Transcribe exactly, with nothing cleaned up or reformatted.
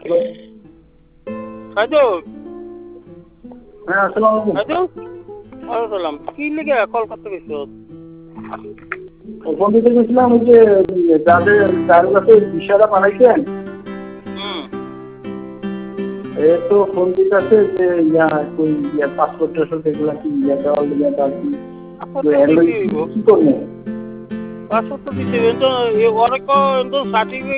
খাইছো? হ্যাঁ আসসালামু আলাইকুম। খাইছো? আসসালাম। কি লিগে কল করতে গেছো? ফোন দিতে গেছিলাম ওই যে যাদের যার কাছে ভিসাটা পাঠাইছেন হুম। এ তো ফোন দিতেছে যে ইয়া কই ইয়া পাসপোর্ট টাসপোর্ট এগুলা কি ইয়া দেওয়ার লিগে আর কি পাসপোর্ট তো তো এর দিতে লগে হইব। কি করবো? পাসপোর্ট তো দিতে হইব। কিন্তু অনেক কিন্তু সার্টিফিকেট